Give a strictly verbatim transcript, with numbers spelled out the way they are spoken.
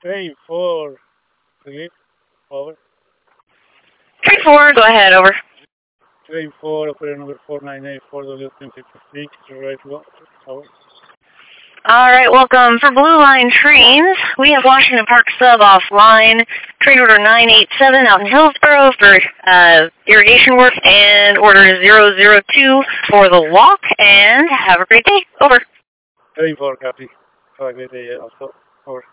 Train four, Philip, over. Train four, go ahead, over. Train four, operator number four nine eight four W ten fifty-six, you're ready to go, over. Alright, welcome. For Blue Line trains, we have Washington Park sub offline, train order nine eight seven out in Hillsboro for uh, irrigation work, and order zero zero two for the walk, and have a great day. Over. Train four, copy. Have a great day also, over.